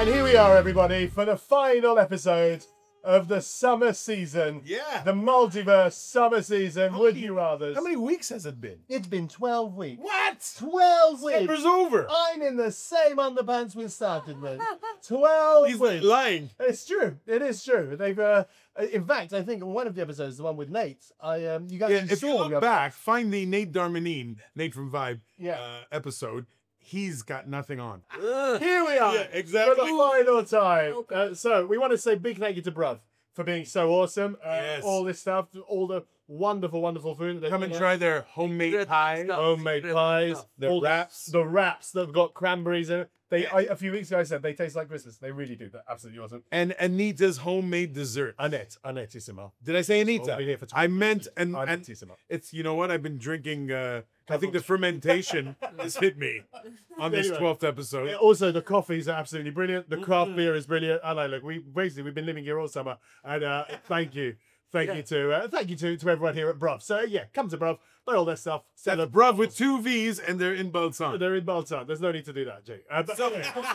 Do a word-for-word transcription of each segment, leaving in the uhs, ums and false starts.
And here we are, everybody, for the final episode of the summer season. Yeah. The multiverse summer season. How Would many- you rather? How many weeks has it been? It's been twelve weeks. What? twelve weeks. Summer's over. I'm in the same underpants we started with. twelve He's weeks. lying. It's true. It is true. They've, uh, in fact, I think in one of the episodes, the one with Nate, I um, you guys Yeah, if you saw look back, find the Nate Darmanin, Nate from Vibe, Yeah. uh, episode. He's got nothing on. Here we are. Yeah, exactly. For the final time. Uh, so we want to say big thank you to Bruv for being so awesome. Uh, Yes. All this stuff, all the wonderful, wonderful food. that they Come and put try their homemade Good pie. stuff. Homemade Good pies, stuff. The all wraps. the wraps that've got cranberries in it. They, Yeah. I, a few weeks ago, I said they taste like Christmas. They really do. They're absolutely awesome. And Anita's homemade dessert. Annette, Annettissima. Did I say Anita? Oh, been here for I meant and, and Annettissima. it's you know what I've been drinking. Uh, I think the fermentation has hit me on this Anyway. twelfth episode. Yeah, Also, the coffees are absolutely brilliant. The craft Mm. beer is brilliant. And I look, we basically we've been living here all summer. And uh, thank you, thank you to uh, thank you to to everyone here at Bruv. So yeah, come to Bruv, buy all their stuff. Set That's up. Bruv with two V's and they're in Balsan. They're in Baltan. There's no need to do that, Jay. Uh, but, So-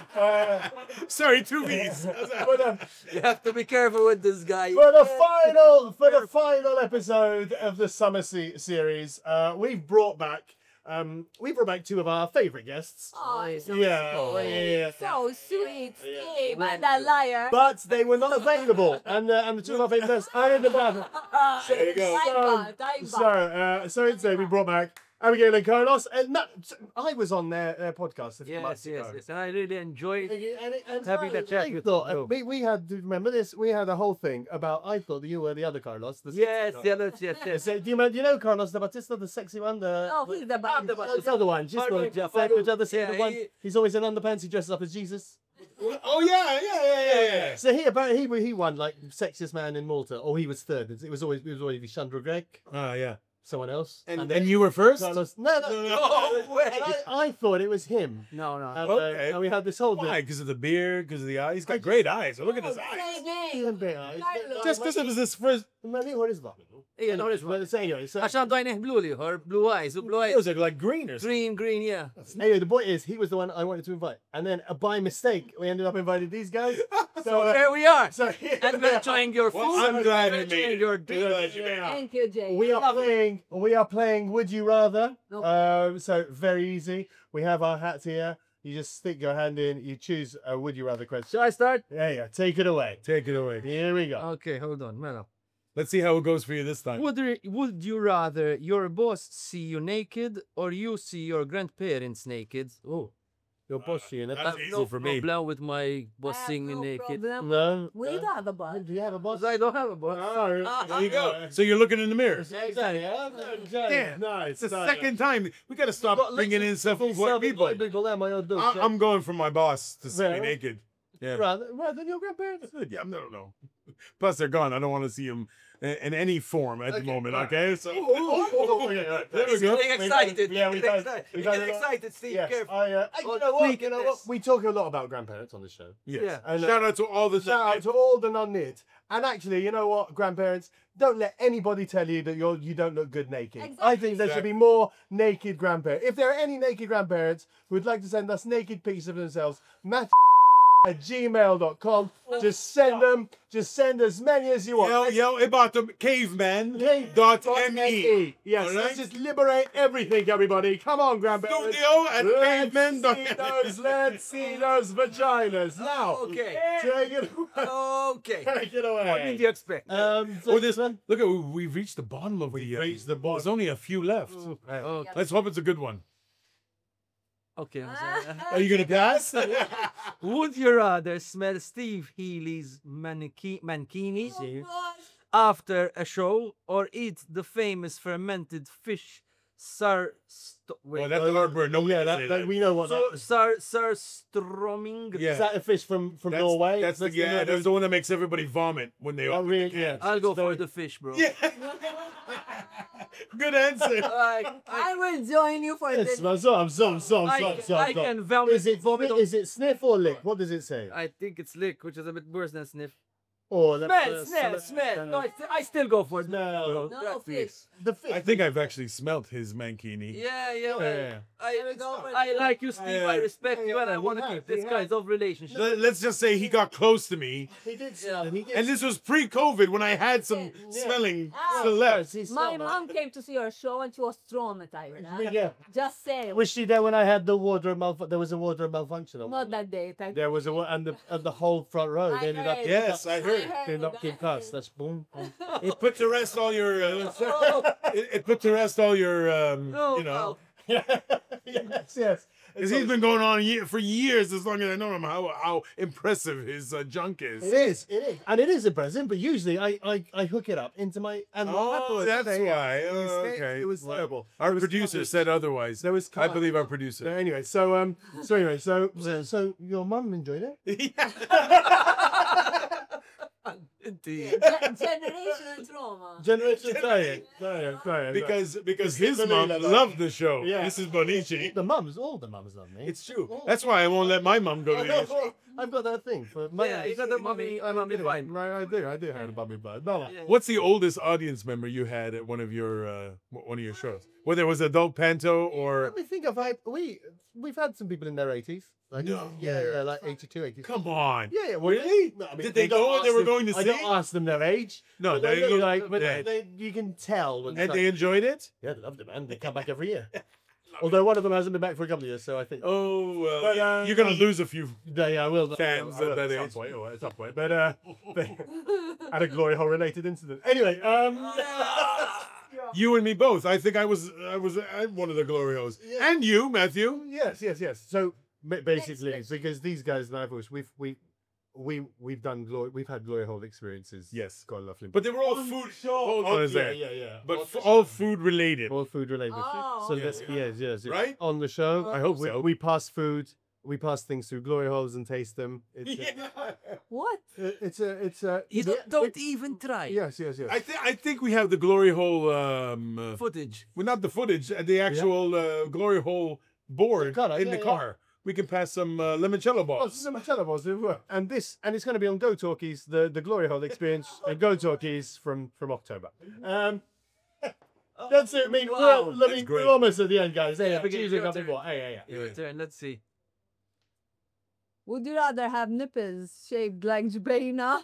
uh, Sorry, two V's. but, um, You have to be careful with this guy. for the final for the final episode of the summer se- series, uh, we've brought back um, we brought back two of our favourite guests. Oh, so Yeah, Oh. yeah, yeah. So sweet, Yeah. Steve, and a liar. But they were not available, and uh, and the two of our favourite guests are in the band. There you go. Time So, bomb, time so, bomb. uh, so instead we brought back Abigail and Carlos. And no, I was on their, their podcast a few Yes, months yes, ago. yes. And I really enjoyed And, it- and, it- and Happy I, to chat I with thought, you. uh, we, we had, do you remember this? We had a whole thing about, I thought you were the other Carlos. The Yes, sexy yes, yes, guy. yes. So, do you, remember, do you know Carlos the Batista, the sexy one? The, Oh, he's the bad. the the, the other one. Just Farouk, the, yeah, the, Farouk. the other the Yeah, one. he- He's always in underpants. He dresses up as Jesus. Oh yeah, yeah, yeah, yeah, yeah. So he apparently he, he won like sexiest man in Malta, or he was third. It was always it was always Chandra Greg, Ah, yeah. someone else, And, then and you were first? Carlos. No, no, No way. And I, I thought it was him. No, no. And, Okay. uh, and we had this whole Why? Because of the beard? Because of the eyes? He's got great eyes. So look at his eyes. Just because it was his first. What is that? Yeah, no, it's But so anyway, so, Ashan do I blue or blue eyes, blue It eyes. was like, like green or something. Green, green, yeah. anyway, the point is, he was the one I wanted to invite, and then uh, by mistake, we ended up inviting these guys. So, uh, There we are. so here And we we're are. enjoying your food. Well, I'm glad we're I made enjoying it. your I'm drink. glad you made it. Yeah. Thank you, Jay. We are playing. We are playing. Would you rather? Nope. Um, so very easy. We have our hats here. You just stick your hand in. You choose a would you rather question. Shall I start? Yeah, yeah. Take it away. Take it away. Here we go. Okay, hold on. Man up. Let's see how it goes for you this time. Would, re- would you rather your boss see you naked or you see your grandparents naked? Oh, your boss seeing it. that's I have easy no for me. problem with my I boss have seeing me no naked. problem. No. We no. don't have a boss. Do you have a boss? Because I don't have a boss. Oh, There you go. So you're looking in the mirror. Exactly. Yeah. Damn. Nice. It's the nice. second time. We got to stop Got bringing in self-employed people. people. I- I'm going for my boss to see me Yeah. naked. Yeah. rather, rather than your grandparents. Yeah, no, no. Plus, they're gone. I don't want to see them in, in any form at the moment. Okay, so Oh, oh, oh, okay, right. there we go. Getting excited. Yeah, we Getting got- excited. we You're got getting a lot- excited, Steve. Yes, Careful. I, uh, you Oh, know what? You know what? sneakiness. We talk a lot about grandparents on the show. Yes. Yeah. And, uh, Shout out to all the Shout out to all the non-knit. And actually, you know what, grandparents, don't let anybody tell you that you're you don't look good naked. I think there should be more naked grandparents. If there are any naked grandparents who would like to send us naked pics of themselves, Matt at gmail dot com. Just send them. Just send as many as you want. Yo, yo, about the caveman dot me. Yes, All let's right? just liberate everything, everybody. Come on, grandparents. Studio at Let's caveman dot see those, let's see those vaginas. Now, Okay. take it away. Okay. Take it What away. did you expect? Um, so Oh, this one. Look at we've reached the bottom of the. Uh, reached the bottom. There's only a few left. Okay. Let's hope it's a good one. Okay. I'm sorry. Are you gonna pass? Would you rather smell Steve Healy's maniki- mankini Oh, gosh. after a show or eat the famous fermented fish sir st- wait, Well, that's the hard word. No, yeah, that, that, we know what so, that is. sir sir stroming? Yeah. Is that a fish from, from That's, Norway? that's the yeah. That's the one that makes everybody vomit when they. Oh, really? Yeah. I'll go for So- the fish, bro. Yeah. Good answer. I, I I, will join you for Yes, this. some, some, some, some, I, some, I some. can vomit. Is it vomit? Is it sniff or lick? What does it say? I think it's lick, which is a bit worse than sniff. Or the, Smell, the smell, salad- smell. No, I, st- I still go for it. No. No fish. The fish. I think I've actually smelt his mankini. Yeah, yeah. well, Yeah. I, go for I the- like you, Steve. I Yeah. respect you, and I Yeah, want we to have, keep this we kind of relationship. Let- Let's just say he got close to me, He did Yeah. smell it. He did. and this was pre-COVID when I had some Yeah. smelling Ah. celebs. He My smelled mom came to see your show and she was traumatized. huh? it. Yeah. Just saying. Was she there when I had the wardrobe malfunction? There was a wardrobe malfunction. on- Not that day. Thank There was a wa- and the and the whole front row. I They ended up. heard. Yes, I heard. They ended up getting cussed. That's boom. boom. It put to rest all your. Uh, it, it put to rest all your. Um, Oh, you know, yes, yes. because he's been going on ye- for years. As long as I know him, how how impressive his uh, junk is. It is, it is, and it is a present. But usually, I I, I hook it up into my and what Oh, happened was that's they- why. it was- Oh, okay. It was Well, terrible. Our It was producer carnage. said otherwise. There was I carnage. believe our So producer. anyway, so um, so anyway, so so, so your mum enjoyed it. Indeed. Ge- generational trauma. Generation Italian, Italian, Italian. because because his Because mom Vanilla- loved the show. Yeah. Missus Bonici. the mums, all the mums love me. It's true. That's why I won't let my mom go to the show. I've got that thing for my, Yeah, you got the mummy- I mummy do. vibe. Right, I do. I do have a mummy vibe. No, no. Yeah. What's the oldest audience member you had at one of your uh, one of your shows? Whether it was adult panto or Let me think. I've had we we've had some people in their eighties. Like, No. yeah, yeah, like eighty-two, eighty-three. come on. Yeah, yeah. Well, Really? no, I mean, Did they I don't know what they ask were them- going to I see? don't ask them their age. No, but they they look- like, but yeah. they, you can tell. When And it's they like- enjoyed it? yeah, they loved it, man. They come back every year. Although one of them hasn't been back for a couple of years, so I think Oh, well, But, uh, you're gonna lose a few. they I will. Fans I will at that at some age. point, or at some point. But uh, they had a glory hole related incident. Anyway, um, You and me both. I think I was I was at one of the glory holes. And you, Matthew. yes, yes, yes. So ba- basically, it's because these guys and I've always we've we we we've done glory we've had glory hole experiences. Yes. God love him. But they were all food. Hold on a yeah, second. yeah, yeah. But On f- the all show. food related. all food related. Oh, so okay. let's yes, yes, yes. Right? On the show, I hope we, so. we pass food. We pass things through glory holes and taste them. It's Yeah. What? a, it's a it's a You don't, don't even try. yes, yes, yes. I think I think we have the glory hole. Um, uh, Footage. well, not the footage, uh, the actual uh, glory hole board The colour, in yeah, the yeah. car. We can pass some uh, limoncello Oh, balls. this is a Marcello balls, it worked. And this, and it's going to be on Go Talkies, the, the Glory Hole experience, uh, Go Talkies from from October. Um, that's it. I mean, Wow, we're, I that's mean, great. we're almost at the end, guys. Hey, Yeah, yeah, begin- choosing your something turn. more. Hey, yeah, yeah. Your turn. Let's see. Would you rather have nipples shaped like Jabena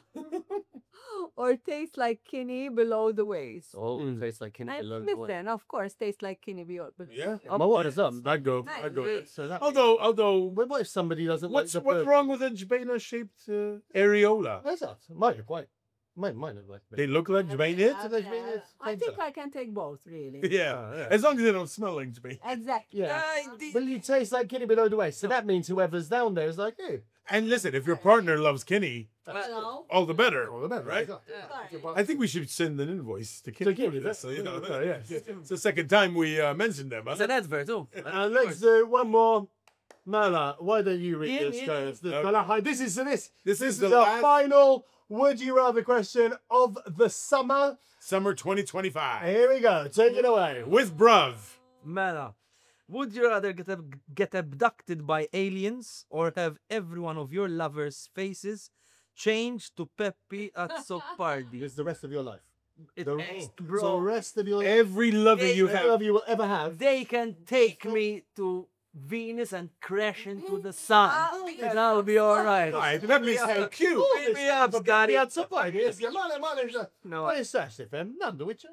or taste like Kinney below the waist? Oh, tastes like And listen, of course, tastes like Kinney below. But Yeah. My what is up? I'd go. Nice. I'd go. So that, Although, although, what what if somebody doesn't what's like the what's bird? wrong with a Jabena shaped uh, areola? That's not. Mine are quite. Mine, mine are like. They look like Jabena. Yeah, they- yeah. it's I fine, think sir. I can take both, really. Yeah. Oh, yeah. As long as they don't smell like Jabena. Exactly. Yeah. Uh, the- Well, you taste like Kitty below the waist, so that means whoever's down there is like, hey, And listen, if your partner loves Kinney, No. all the better. all the better, Right? Sorry. I think we should send an invoice to Kinney. To Kinney, for this, so, you know, yeah, yeah. It's the second time we uh, mentioned them. It's an Huh? advert, oh. Uh, let's do one more. Mala, why don't you read Ian, this, Ian, guys? The- Okay. Mala, hi, This is this. This This is is the the last final Would You Rather question of the summer. summer twenty twenty-five Here we go. Take it away. with Bruv. Mala, would you rather get, ab- get abducted by aliens or have every one of your lovers' faces changed to Peppy at Soppardi? It's the rest of your life. It, The, eh, the bro, rest of your life. Every lover you Every have. love you will ever have. they can take me to Venus and crash into the sun. And I'll be alright. Right, that means so cute. Beat me up, Scotty. Yeah, Soppardi, yes, yeah, Mala, Mala, No, What is that, Stefan? Nando, which...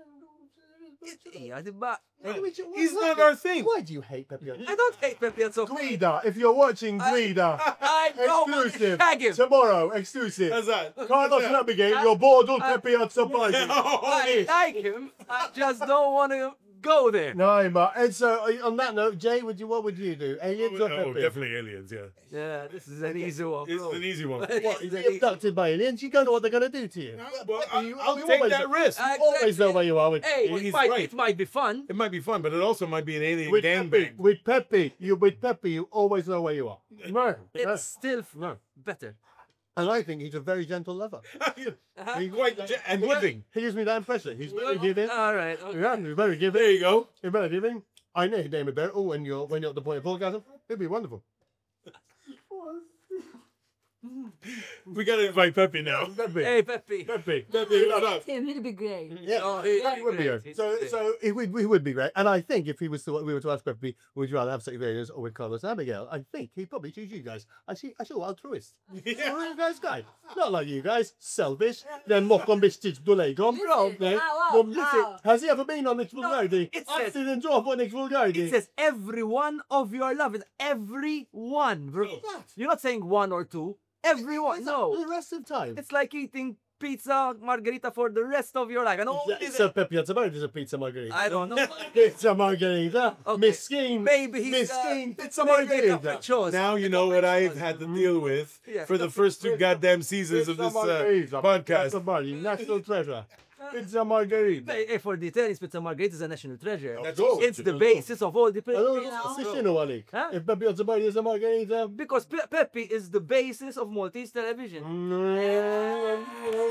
yeah, but which- He's what's not that? our thing. Why do you hate Pepe? I don't hate Peppy at Soppardi. Guida, if you're watching Guida, I don't want to exclusive, shag him. tomorrow, exclusive. How's that? Carlos Navigate, your board will Pepe at Soppardi. I like him. I just don't want to go there. No, but and so uh, on that note, Jay, would you what would you do? Aliens or Oh, Pepe? definitely aliens, yeah. Yeah, this is an easy one. It's bro. an easy one. It's What, an you easy- abducted by aliens? You don't know what they're gonna do to you. Well, Pepe, you- I, I'll you take always that know- risk. I- You always know where you are with. Hey, He's it might, right. it might be fun. It might be fun, but it also might be an alien with gangbang. Pepe, with Pepe, you with Pepe, you always know where you are. No, It's no. still f- no. better. And I think he's a very gentle lover. He's quite ge- and giving. He gives me that impression. He's very giving. All right. okay. Yeah, he's very giving. There you go. He's very giving. I know his name about. Oh, when you're when you're at the point of orgasm, it'd be wonderful. We gotta invite Pepe now. Pepe. Hey, Pepe. Pepe. Pepe, shut up. Him, he'll be great. Yeah, Oh, he- that he's would be great. good. He's So, great. so it would, we would be great. And I think if he was to, we were to ask Pepe, would you rather have City Raiders or with Carlos and Abigail? I think he'd probably choose you guys. I see, I see, altruist. Yeah. What are you guys guys? Not like you guys, selfish. Then mock on biscuits, dulegom. Listen, Then, ow, ow, well, listen, ow. has he ever been on Nick's Vulgarity? it I says- didn't drop on Nick's Vulgarity. It says every one of your lovers. Every one, bro. You're not saying one or two. Everyone. The No. rest of the time. It's like eating pizza margarita for the rest of your life. And all It's a Pepe Ottabardi, it's a pizza margarita. I don't know. Pizza margarita. Okay. Miss Scheme. Maybe he's Miss uh, Scheme. Pizza maybe a margarita. capriccioso. Now you know what I've had to deal with Yeah. for the first two goddamn seasons of this uh, podcast. Pizza margarita. National treasure. Pizza margarita. Hey, hey, for the Italians, pizza margherita is a national treasure. That's all. It's the basis of all the Hello, pizzas. Sicino Alik. Huh? If Pepe Ottabardi is a margarita. Because Pe- Pepe is the basis of Maltese television. Mm.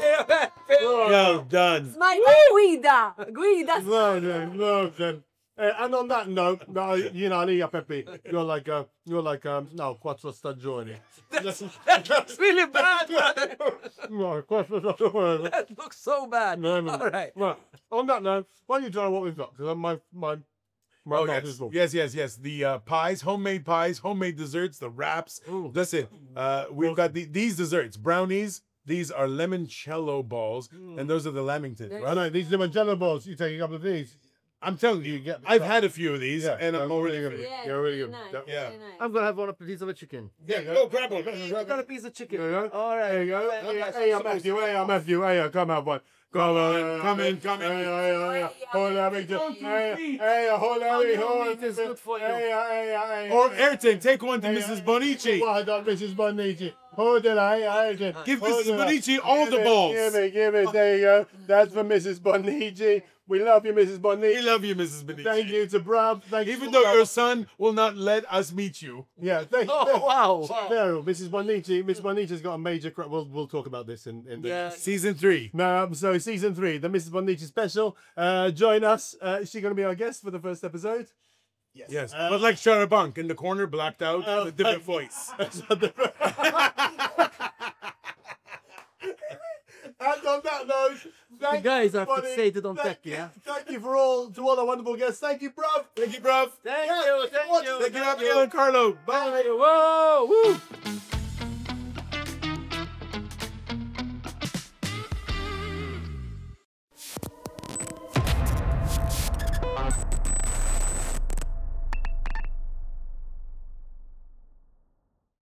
Yo, done. My Guida. Guida. No, no, no, then. Uh, and on that note, no, you know, Lia Pepe, you're like, uh, you're like, um, no, quattro stagioni. That's really bad, brother. No, quattro stagioni. That looks so bad. No, no. All right. Right. On that note, why don't you tell what we've got? Because my, my, my Oh, mouth yes. is full. yes, yes, yes. The uh, pies, homemade pies, homemade desserts, the wraps. Ooh. Listen, uh, we've got the, these desserts, brownies. These are limoncello balls, and those are the lamingtons. I know, these limoncello balls, you take a couple of these. I'm telling you, get the I've top. had a few of these, Yeah, and I'm they're already really good. good. Yeah, You're really very good. nice. Yeah. Very nice. I'm gonna have one of piece of a chicken. Yeah, go grab one. I got a piece of chicken. There you go. All right. There you go. Hey, hey, Matthew, hey, Matthew, hey, come have one. Come on, Come in, come in. Hey, hey, hey, hold on, me just. Hey, hey, hold on, me, hold on. meat is good for you. Hey, hey, hey. Or Ayrton, take one to Missus Bonici. Well done, Missus Bonici. Hold it, hey, Ayrton. Give Hold Missus it. Bonici all Give the it, balls. Give it, give it. There you go. That's for Missus Bonici. We love you, Missus We Bonici. love you, Missus Bonici. Thank you to Brab. Thank you. Even to though your son will not let us meet you. Yeah, thank you. Oh wow. No, Missus Bonici. Missus Bonici's got a major. Cra- we'll we'll talk about this in in the. Yeah. Season three. Um, so season three, the Missus Bonici special. Uh, join us. Uh, is she going to be our guest for the first episode? Yes. Yes, Uh, but like Charabunk in the corner, blacked out, Oh, with a different voice. And on that note, thank You guys are everybody. fixated on thank tech, yeah? Thank you for all to all our wonderful guests. Thank you, bruv. Thank you, bruv. Thank you. Thank What? you. Thank you, Abigail and Carlo. Bye. Whoa. Woo.